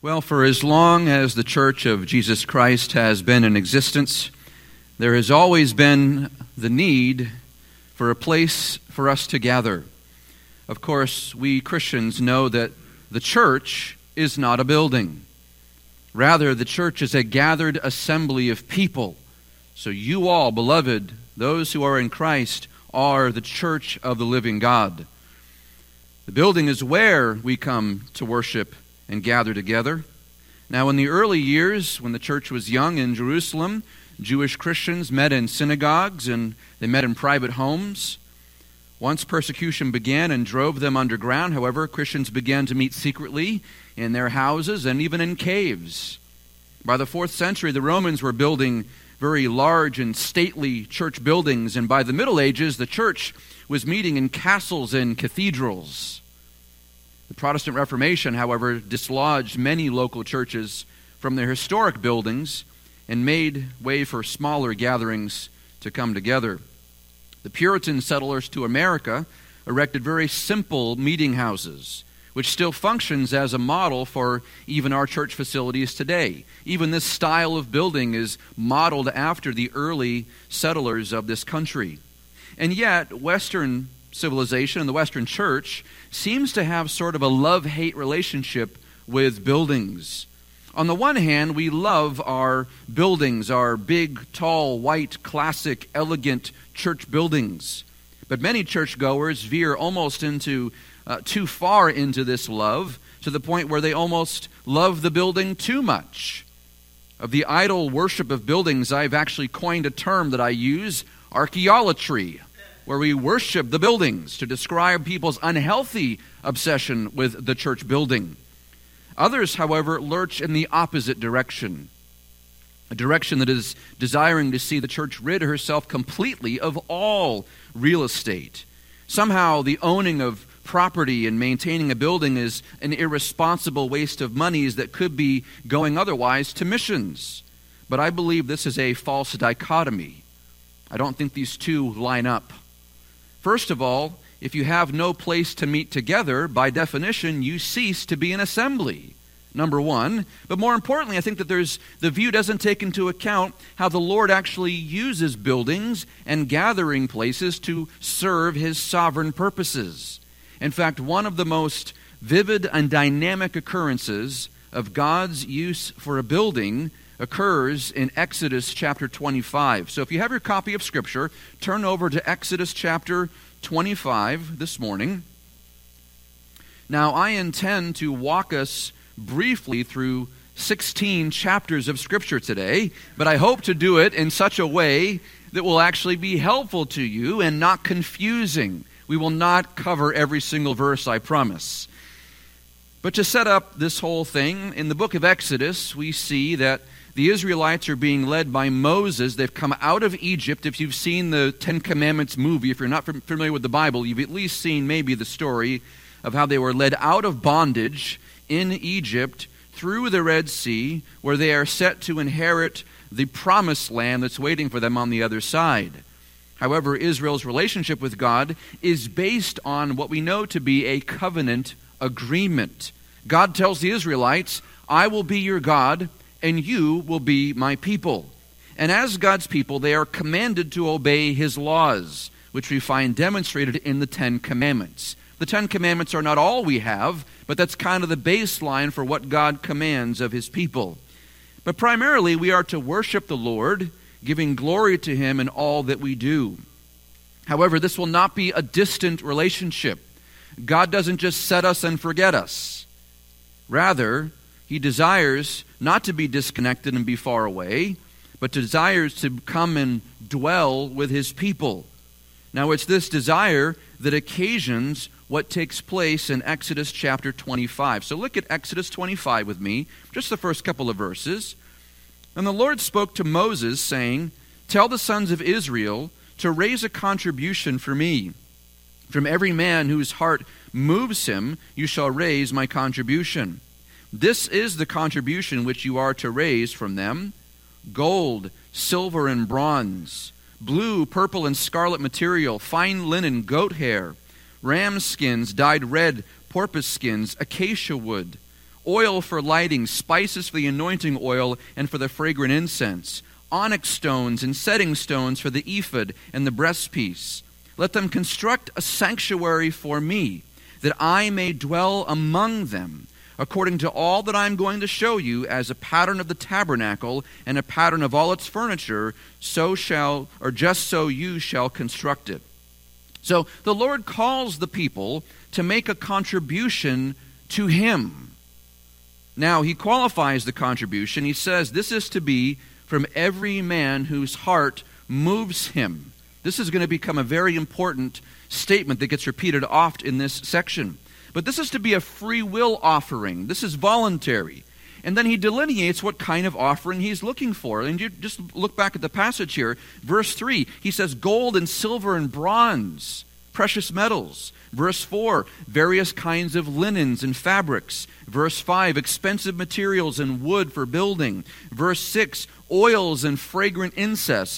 Well, for as long as the Church of Jesus Christ has been in existence, there has always been the need for a place for us to gather. Of course, we Christians know that the church is not a building. Rather, the church is a gathered assembly of people. So you all, beloved, those who are in Christ, are the church of the living God. The building is where we come to worship and gather together. Now, in the early years, when the church was young in Jerusalem, Jewish Christians met in synagogues and they met in private homes. Once persecution began and drove them underground, however, Christians began to meet secretly in their houses and even in caves. By the 4th century, the Romans were building very large and stately church buildings, and by the Middle Ages, the church was meeting in castles and cathedrals. The Protestant Reformation, however, dislodged many local churches from their historic buildings and made way for smaller gatherings to come together. The Puritan settlers to America erected very simple meeting houses, which still functions as a model for even our church facilities today. Even this style of building is modeled after the early settlers of this country. And yet, Western civilization and the Western church seems to have sort of a love-hate relationship with buildings. On the one hand, we love our buildings, our big, tall, white, classic, elegant church buildings. But many churchgoers veer almost into too far into this love, to the point where they almost love the building too much. Of the idol worship of buildings, I've actually coined a term that I use, archaeolatry, where we worship the buildings to describe people's unhealthy obsession with the church building. Others, however, lurch in the opposite direction, a direction that is desiring to see the church rid herself completely of all real estate. Somehow the owning of property and maintaining a building is an irresponsible waste of monies that could be going otherwise to missions. But I believe this is a false dichotomy. I don't think these two line up. First of all, if you have no place to meet together, by definition, you cease to be an assembly, number one. But more importantly, I think that the view doesn't take into account how the Lord actually uses buildings and gathering places to serve His sovereign purposes. In fact, one of the most vivid and dynamic occurrences of God's use for a building occurs in Exodus chapter 25. So if you have your copy of Scripture, turn over to Exodus chapter 25 this morning. Now, I intend to walk us briefly through 16 chapters of Scripture today, but I hope to do it in such a way that will actually be helpful to you and not confusing. We will not cover every single verse, I promise. But to set up this whole thing, in the book of Exodus, we see that the Israelites are being led by Moses. They've come out of Egypt. If you've seen the Ten Commandments movie, if you're not familiar with the Bible, you've at least seen maybe the story of how they were led out of bondage in Egypt through the Red Sea, where they are set to inherit the promised land that's waiting for them on the other side. However, Israel's relationship with God is based on what we know to be a covenant agreement. God tells the Israelites, I will be your God, and you will be my people. And as God's people, they are commanded to obey His laws, which we find demonstrated in the Ten Commandments. The Ten Commandments are not all we have, but that's kind of the baseline for what God commands of His people. But primarily, we are to worship the Lord, giving glory to Him in all that we do. However, this will not be a distant relationship. God doesn't just set us and forget us. Rather, He desires not to be disconnected and be far away, but desires to come and dwell with His people. Now, it's this desire that occasions what takes place in Exodus chapter 25. So look at Exodus 25 with me, just the first couple of verses. And the Lord spoke to Moses, saying, Tell the sons of Israel to raise a contribution for me. From every man whose heart moves him, you shall raise my contribution. This is the contribution which you are to raise from them: gold, silver, and bronze, blue, purple, and scarlet material, fine linen, goat hair, ram skins dyed red, porpoise skins, acacia wood, oil for lighting, spices for the anointing oil and for the fragrant incense, onyx stones and setting stones for the ephod and the breastpiece. Let them construct a sanctuary for me, that I may dwell among them, according to all that I am going to show you as a pattern of the tabernacle and a pattern of all its furniture, just so you shall construct it. So the Lord calls the people to make a contribution to Him. Now, He qualifies the contribution. He says this is to be from every man whose heart moves him. This is going to become a very important statement that gets repeated oft in this section. But this is to be a free will offering. This is voluntary. And then he delineates what kind of offering he's looking for. And you just look back at the passage here. Verse 3, he says gold and silver and bronze, precious metals. Verse 4, various kinds of linens and fabrics. Verse 5, expensive materials and wood for building. Verse 6, oils and fragrant incense.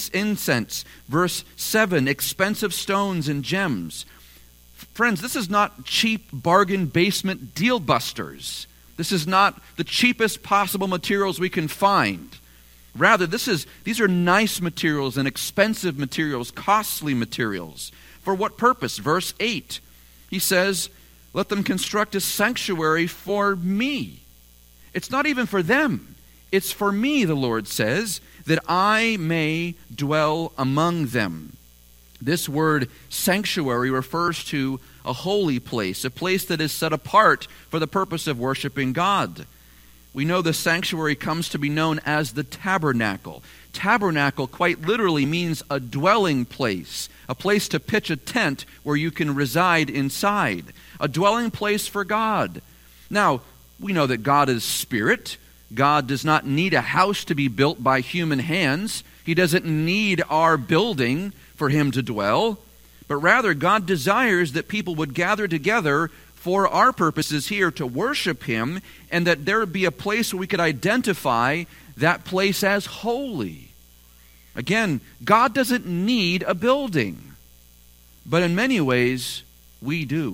Verse 7, expensive stones and gems. Friends, this is not cheap bargain basement deal busters. This is not the cheapest possible materials we can find. Rather, these are nice materials and expensive materials, costly materials. For what purpose? Verse 8, he says, let them construct a sanctuary for me. It's not even for them. It's for me, the Lord says, that I may dwell among them. This word sanctuary refers to a holy place, a place that is set apart for the purpose of worshiping God. We know the sanctuary comes to be known as the tabernacle. Tabernacle quite literally means a dwelling place, a place to pitch a tent where you can reside inside, a dwelling place for God. Now, we know that God is spirit. God does not need a house to be built by human hands. He doesn't need our building for Him to dwell. But rather, God desires that people would gather together for our purposes here to worship Him, and that there would be a place where we could identify that place as holy. Again, God doesn't need a building, but in many ways, we do.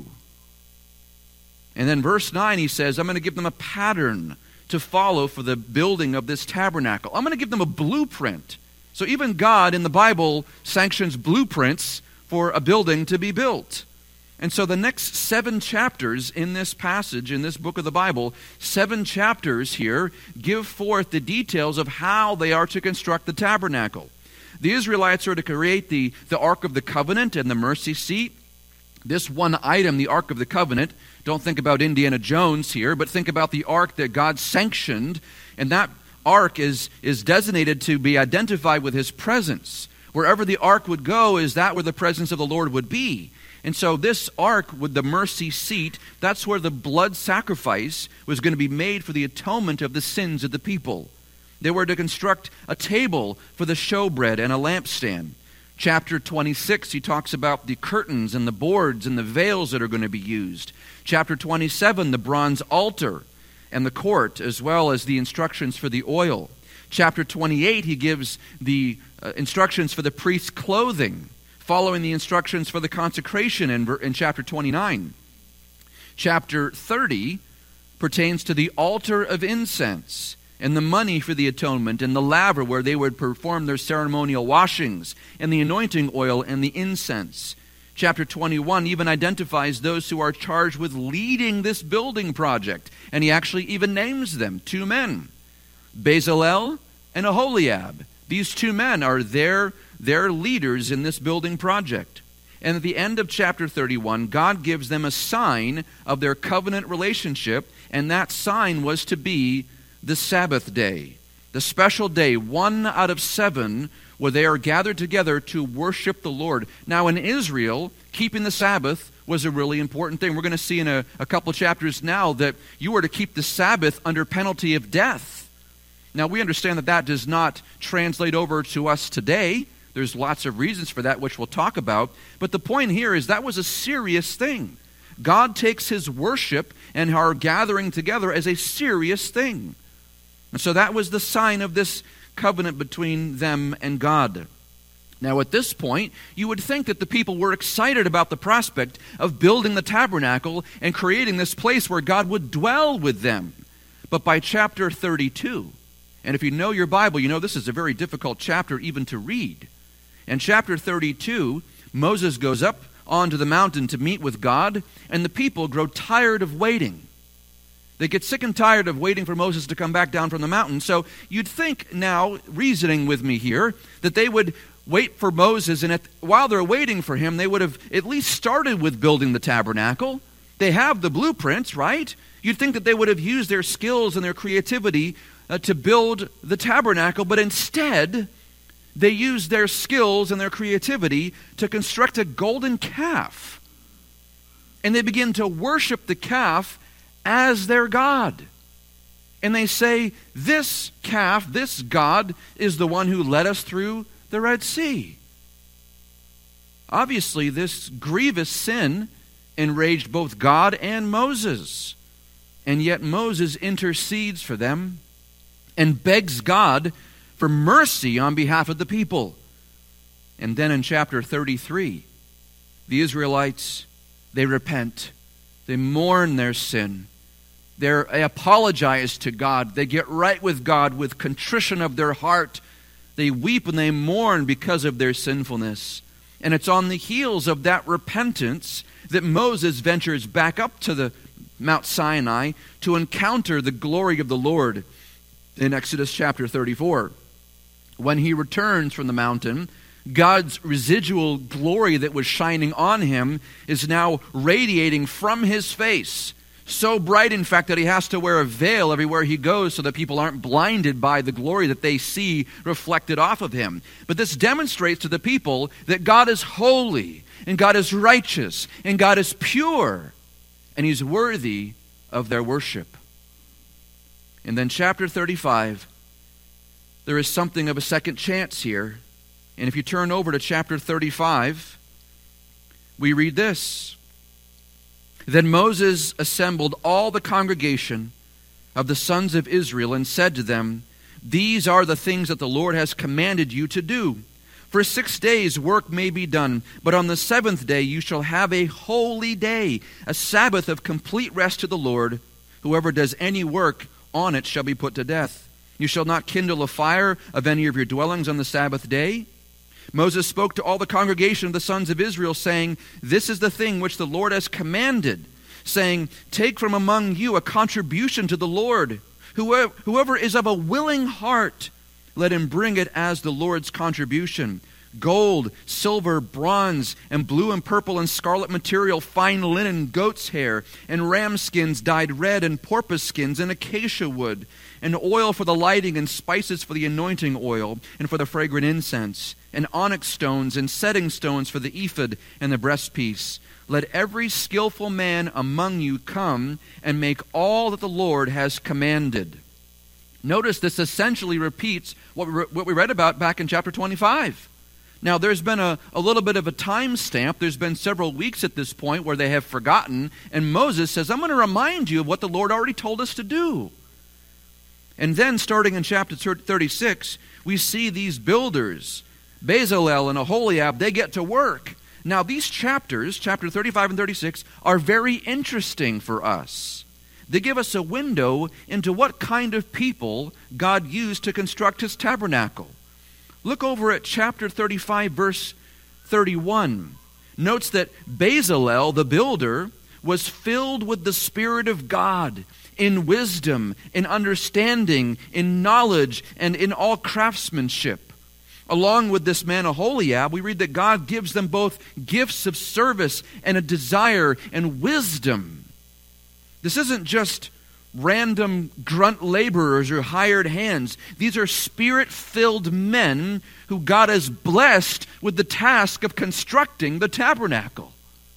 And then verse 9, he says, I'm going to give them a pattern to follow for the building of this tabernacle. I'm going to give them a blueprint. So even God in the Bible sanctions blueprints for a building to be built. And so the next 7 chapters in this passage, in this book of the Bible, 7 chapters here give forth the details of how they are to construct the tabernacle. The Israelites are to create the Ark of the Covenant and the mercy seat. This one item, the Ark of the Covenant, don't think about Indiana Jones here, but think about the Ark that God sanctioned, and that Ark is designated to be identified with His presence. Wherever the Ark would go is that where the presence of the Lord would be. And so this Ark with the mercy seat, that's where the blood sacrifice was going to be made for the atonement of the sins of the people. They were to construct a table for the showbread and a lampstand. Chapter 26, he talks about the curtains and the boards and the veils that are going to be used. Chapter 27, the bronze altar and the court, as well as the instructions for the oil. Chapter 28, he gives the instructions for the priest's clothing, following the instructions for the consecration in chapter 29. Chapter 30 pertains to the altar of incense and the money for the atonement and the laver where they would perform their ceremonial washings and the anointing oil and the incense. Chapter 21 even identifies those who are charged with leading this building project, and he actually even names them, 2 men, Bezalel and Aholiab. These 2 men are their leaders in this building project. And at the end of chapter 31, God gives them a sign of their covenant relationship, and that sign was to be the Sabbath day, the special day, 1 out of 7, where they are gathered together to worship the Lord. Now in Israel, keeping the Sabbath was a really important thing. We're going to see in a couple chapters now that you are to keep the Sabbath under penalty of death. Now we understand that does not translate over to us today. There's lots of reasons for that, which we'll talk about. But the point here is that was a serious thing. God takes His worship and our gathering together as a serious thing. And so that was the sign of this covenant between them and God. Now, at this point, you would think that the people were excited about the prospect of building the tabernacle and creating this place where God would dwell with them. But by chapter 32, and if you know your Bible, you know this is a very difficult chapter even to read. In chapter 32, Moses goes up onto the mountain to meet with God, and the people grow tired of waiting. They get sick and tired of waiting for Moses to come back down from the mountain. So you'd think now, reasoning with me here, that they would wait for Moses, and while they're waiting for him, they would have at least started with building the tabernacle. They have the blueprints, right? You'd think that they would have used their skills and their creativity to build the tabernacle, but instead, they used their skills and their creativity to construct a golden calf. And they begin to worship the calf as their God. And they say, this calf, this God, is the one who led us through the Red Sea. Obviously, this grievous sin enraged both God and Moses. And yet Moses intercedes for them and begs God for mercy on behalf of the people. And then in chapter 33, the Israelites, they repent. They mourn their sin. They apologize to God. They get right with God with contrition of their heart. They weep and they mourn because of their sinfulness. And it's on the heels of that repentance that Moses ventures back up to the Mount Sinai to encounter the glory of the Lord in Exodus chapter 34. When he returns from the mountain, God's residual glory that was shining on him is now radiating from his face. So bright, in fact, that he has to wear a veil everywhere he goes so that people aren't blinded by the glory that they see reflected off of him. But this demonstrates to the people that God is holy, and God is righteous, and God is pure, and he's worthy of their worship. And then chapter 35, there is something of a second chance here. And if you turn over to chapter 35, we read this. Then Moses assembled all the congregation of the sons of Israel and said to them, these are the things that the Lord has commanded you to do. For 6 days work may be done, but on the seventh day you shall have a holy day, a Sabbath of complete rest to the Lord. Whoever does any work on it shall be put to death. You shall not kindle a fire of any of your dwellings on the Sabbath day. Moses spoke to all the congregation of the sons of Israel, saying, this is the thing which the Lord has commanded, saying, take from among you a contribution to the Lord. Whoever is of a willing heart, let him bring it as the Lord's contribution. Gold, silver, bronze, and blue and purple and scarlet material, fine linen, goat's hair, and ram skins dyed red, and porpoise skins, and acacia wood, and oil for the lighting, and spices for the anointing oil, and for the fragrant incense, and onyx stones, and setting stones for the ephod and the breastpiece. Let every skillful man among you come and make all that the Lord has commanded. Notice this essentially repeats what we read about back in chapter 25. Now, there's been a little bit of a time stamp. There's been several weeks at this point where they have forgotten. And Moses says, I'm going to remind you of what the Lord already told us to do. And then, starting in chapter 36, we see these builders, Bezalel and Aholiab, they get to work. Now, these chapters, chapter 35 and 36, are very interesting for us. They give us a window into what kind of people God used to construct his tabernacle. Look over at chapter 35, verse 31. Notes that Bezalel, the builder, was filled with the Spirit of God in wisdom, in understanding, in knowledge, and in all craftsmanship. Along with this man Aholiab, we read that God gives them both gifts of service and a desire and wisdom. This isn't just random grunt laborers or hired hands. These are Spirit-filled men who God has blessed with the task of constructing the tabernacle.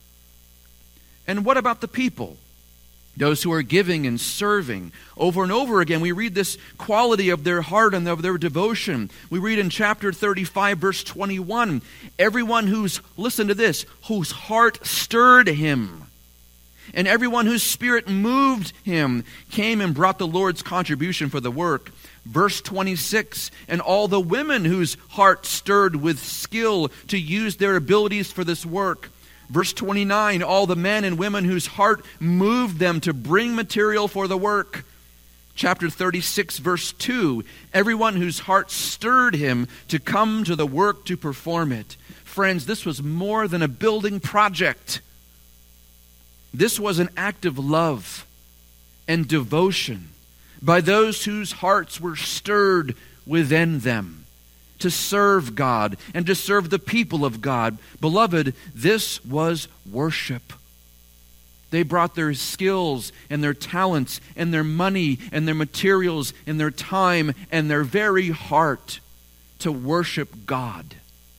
And what about the people? Those who are giving and serving. Over and over again, we read this quality of their heart and of their devotion. We read in chapter 35, verse 21, everyone whose, listen to this, whose heart stirred him. And everyone whose spirit moved him came and brought the Lord's contribution for the work. Verse 26, and all the women whose heart stirred with skill to use their abilities for this work. Verse 29, all the men and women whose heart moved them to bring material for the work. Chapter 36, verse 2, everyone whose heart stirred him to come to the work to perform it. Friends, this was more than a building project. This was an act of love and devotion by those whose hearts were stirred within them to serve God and to serve the people of God. Beloved, this was worship. They brought their skills and their talents and their money and their materials and their time and their very heart to worship God.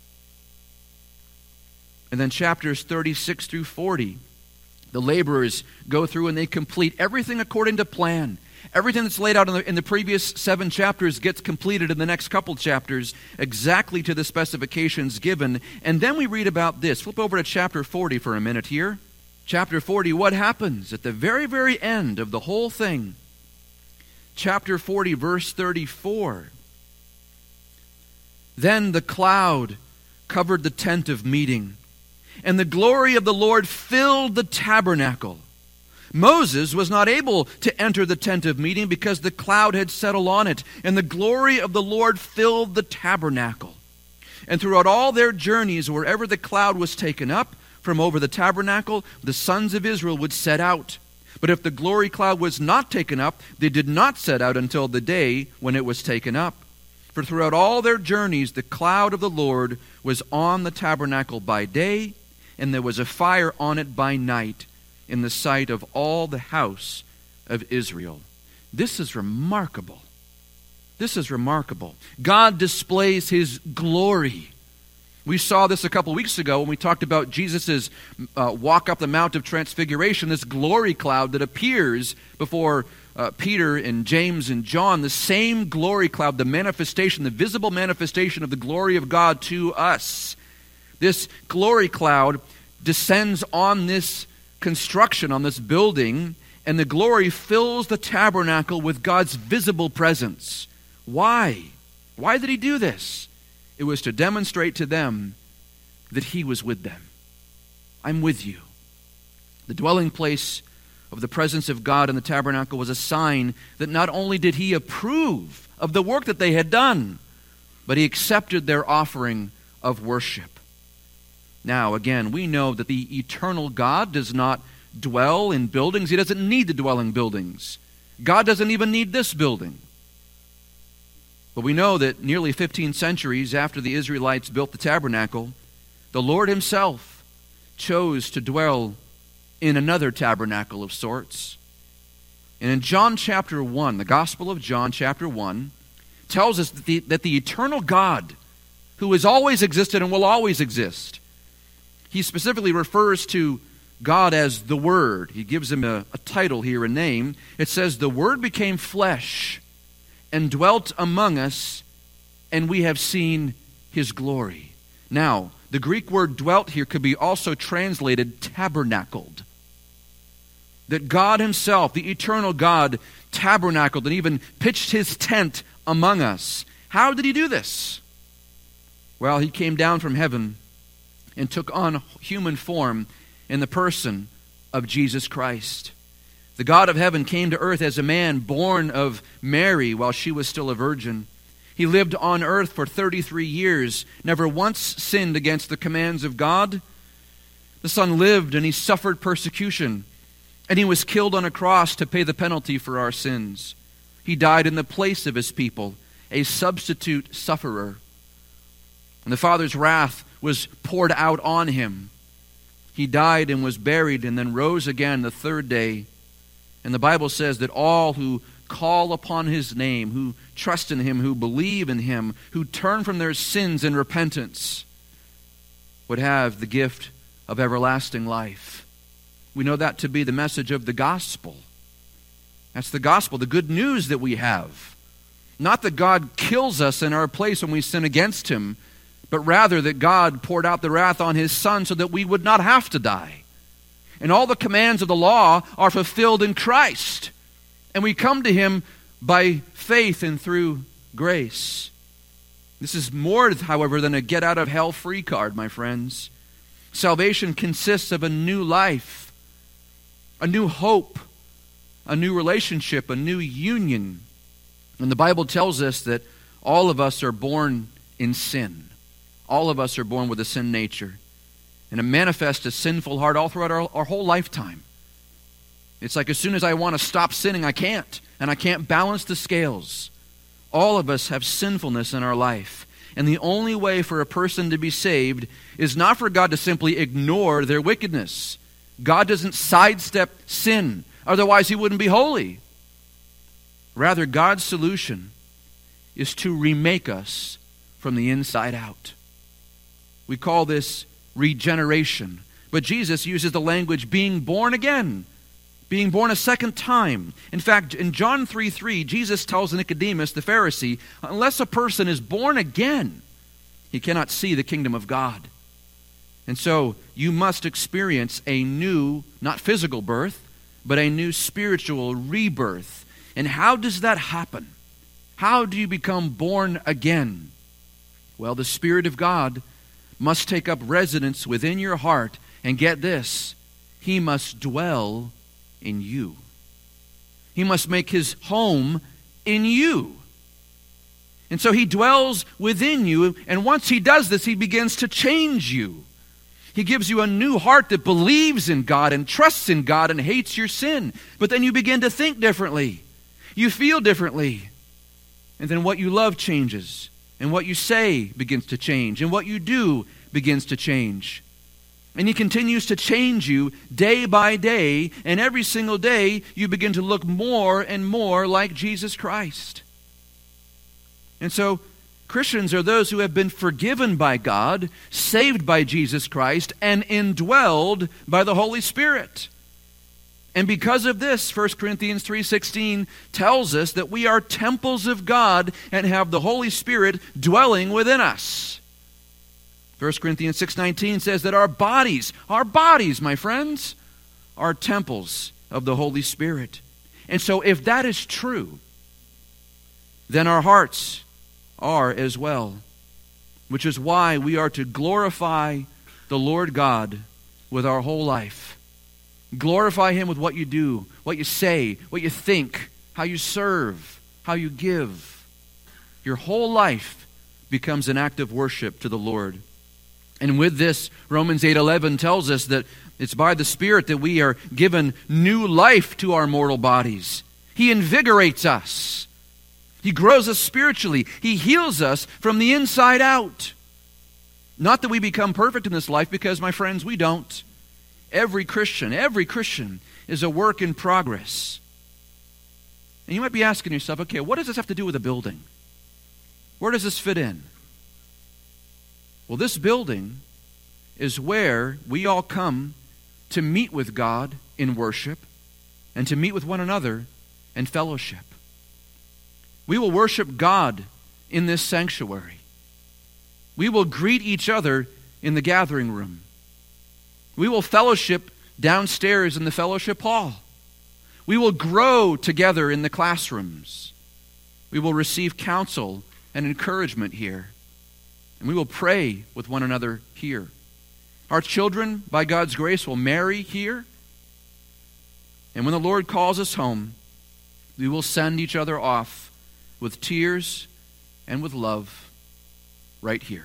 And then chapters 36 through 40, the laborers go through and they complete everything according to plan. Everything that's laid out in the previous 7 chapters gets completed in the next couple chapters exactly to the specifications given. And then we read about this. Flip over to chapter 40 for a minute here. Chapter 40, what happens at the very, very end of the whole thing? Chapter 40, verse 34. Then the cloud covered the tent of meeting, and the glory of the Lord filled the tabernacle. Moses was not able to enter the tent of meeting because the cloud had settled on it, and the glory of the Lord filled the tabernacle. And throughout all their journeys, wherever the cloud was taken up from over the tabernacle, the sons of Israel would set out. But if the glory cloud was not taken up, they did not set out until the day when it was taken up. For throughout all their journeys, the cloud of the Lord was on the tabernacle by day, and there was a fire on it by night, in the sight of all the house of Israel. This is remarkable. This is remarkable. God displays his glory. We saw this a couple weeks ago when we talked about Jesus' walk up the Mount of Transfiguration, this glory cloud that appears before Peter and James and John, the same glory cloud, the manifestation, the visible manifestation of the glory of God to us. This glory cloud descends on this construction, on this building, and the glory fills the tabernacle with God's visible presence. Why? Why did he do this? It was to demonstrate to them that he was with them. I'm with you. The dwelling place of the presence of God in the tabernacle was a sign that not only did he approve of the work that they had done, but he accepted their offering of worship. Now, again, we know that the eternal God does not dwell in buildings. He doesn't need to dwell in buildings. God doesn't even need this building. But we know that nearly 15 centuries after the Israelites built the tabernacle, the Lord himself chose to dwell in another tabernacle of sorts. And in John chapter 1, the Gospel of John chapter 1, tells us that the eternal God, who has always existed and will always exist, he specifically refers to God as the Word. He gives him a title here, a name. It says, the Word became flesh and dwelt among us, and we have seen his glory. Now, the Greek word dwelt here could be also translated tabernacled. That God himself, the eternal God, tabernacled and even pitched his tent among us. How did he do this? Well, he came down from heaven and took on human form in the person of Jesus Christ. The God of heaven came to earth as a man born of Mary while she was still a virgin. He lived on earth for 33 years, never once sinned against the commands of God. The Son lived and he suffered persecution, and he was killed on a cross to pay the penalty for our sins. He died in the place of his people, a substitute sufferer. And the Father's wrath was poured out on him. He died and was buried and then rose again the third day. And the Bible says that all who call upon his name, who trust in him, who believe in him, who turn from their sins in repentance, would have the gift of everlasting life. We know that to be the message of the gospel. That's the gospel, the good news that we have. Not that God kills us in our place when we sin against him, but rather that God poured out the wrath on his Son so that we would not have to die. And all the commands of the law are fulfilled in Christ. And we come to Him by faith and through grace. This is more, however, than a get-out-of-hell-free card, my friends. Salvation consists of a new life, a new hope, a new relationship, a new union. And the Bible tells us that all of us are born in sin. All of us are born with a sin nature. And it manifests a sinful heart all throughout our whole lifetime. It's like as soon as I want to stop sinning, I can't. And I can't balance the scales. All of us have sinfulness in our life. And the only way for a person to be saved is not for God to simply ignore their wickedness. God doesn't sidestep sin. Otherwise, He wouldn't be holy. Rather, God's solution is to remake us from the inside out. We call this regeneration. But Jesus uses the language being born again. Being born a second time. In fact, in John 3:3, Jesus tells Nicodemus, the Pharisee, unless a person is born again, he cannot see the kingdom of God. And so, you must experience a new, not physical birth, but a new spiritual rebirth. And how does that happen? How do you become born again? Well, the Spirit of God must take up residence within your heart. And get this, He must dwell in you. He must make His home in you. And so He dwells within you, and once He does this, He begins to change you. He gives you a new heart that believes in God and trusts in God and hates your sin. But then you begin to think differently. You feel differently. And then what you love changes. And what you say begins to change. And what you do begins to change. And He continues to change you day by day, and every single day you begin to look more and more like Jesus Christ. And so, Christians are those who have been forgiven by God, saved by Jesus Christ, and indwelled by the Holy Spirit. And because of this, 1 Corinthians 3:16 tells us that we are temples of God and have the Holy Spirit dwelling within us. 1 Corinthians 6:19 says that our bodies, my friends, are temples of the Holy Spirit. And so if that is true, then our hearts are as well. Which is why we are to glorify the Lord God with our whole life. Glorify Him with what you do, what you say, what you think, how you serve, how you give. Your whole life becomes an act of worship to the Lord. And with this, Romans 8:11 tells us that it's by the Spirit that we are given new life to our mortal bodies. He invigorates us. He grows us spiritually. He heals us from the inside out. Not that we become perfect in this life, because, my friends, we don't. Every Christian is a work in progress. And you might be asking yourself, okay, what does this have to do with a building? Where does this fit in? Well, this building is where we all come to meet with God in worship and to meet with one another in fellowship. We will worship God in this sanctuary. We will greet each other in the gathering room. We will fellowship downstairs in the fellowship hall. We will grow together in the classrooms. We will receive counsel and encouragement here. And we will pray with one another here. Our children, by God's grace, will marry here. And when the Lord calls us home, we will send each other off with tears and with love right here.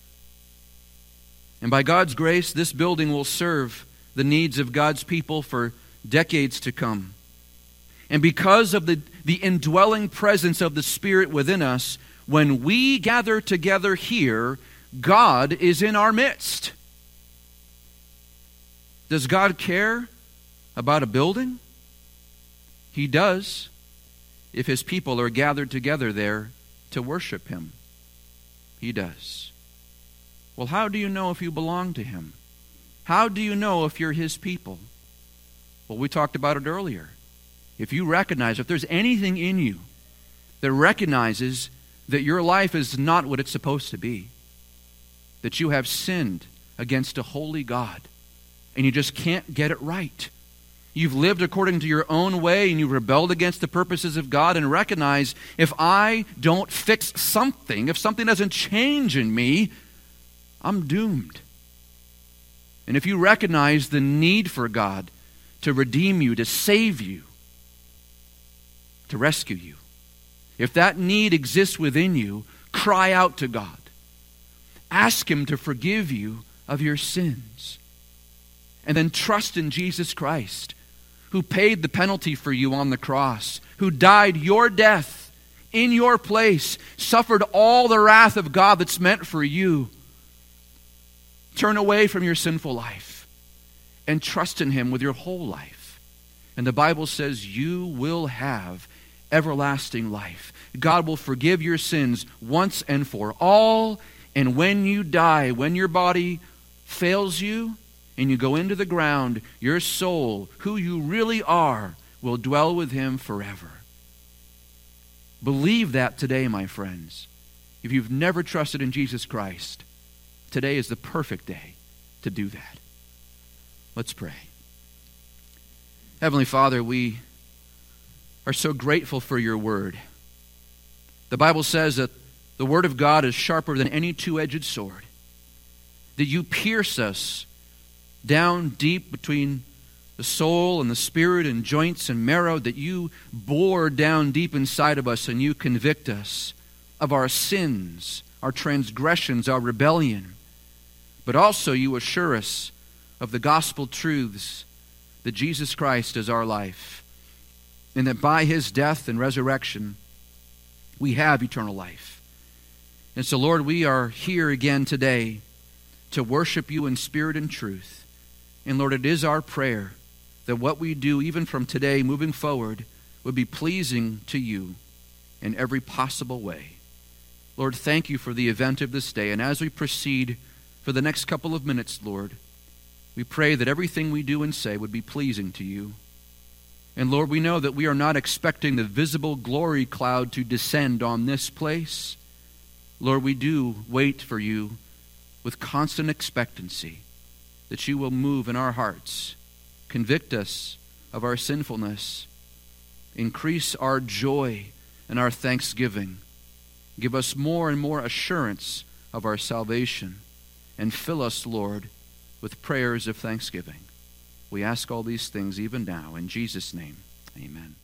And by God's grace, this building will serve the needs of God's people for decades to come. And because of the indwelling presence of the Spirit within us, when we gather together here, God is in our midst. Does God care about a building? He does, if His people are gathered together there to worship Him. He does. Well, how do you know if you belong to Him? How do you know if you're His people? Well, we talked about it earlier. If you recognize, if there's anything in you that recognizes that your life is not what it's supposed to be, that you have sinned against a holy God, and you just can't get it right. You've lived according to your own way, and you've rebelled against the purposes of God, and recognize, if I don't fix something, if something doesn't change in me, I'm doomed. And if you recognize the need for God to redeem you, to save you, to rescue you, if that need exists within you, cry out to God. Ask Him to forgive you of your sins. And then trust in Jesus Christ, who paid the penalty for you on the cross, who died your death in your place, suffered all the wrath of God that's meant for you. Turn away from your sinful life and trust in Him with your whole life. And the Bible says you will have everlasting life. God will forgive your sins once and for all. And when you die, when your body fails you and you go into the ground, your soul, who you really are, will dwell with Him forever. Believe that today, my friends. If you've never trusted in Jesus Christ, today is the perfect day to do that. Let's pray. Heavenly Father, we are so grateful for your word. The Bible says that the word of God is sharper than any two-edged sword, that you pierce us down deep between the soul and the spirit and joints and marrow, that you bore down deep inside of us and you convict us of our sins, our transgressions, our rebellion. But also you assure us of the gospel truths that Jesus Christ is our life, and that by His death and resurrection we have eternal life. And so, Lord, we are here again today to worship you in spirit and truth. And Lord, it is our prayer that what we do, even from today moving forward, would be pleasing to you in every possible way. Lord, thank you for the event of this day. And as we proceed for the next couple of minutes, Lord, we pray that everything we do and say would be pleasing to you. And Lord, we know that we are not expecting the visible glory cloud to descend on this place. Lord, we do wait for you with constant expectancy that you will move in our hearts, convict us of our sinfulness, increase our joy and our thanksgiving, give us more and more assurance of our salvation, and fill us, Lord, with prayers of thanksgiving. We ask all these things even now. In Jesus' name, amen.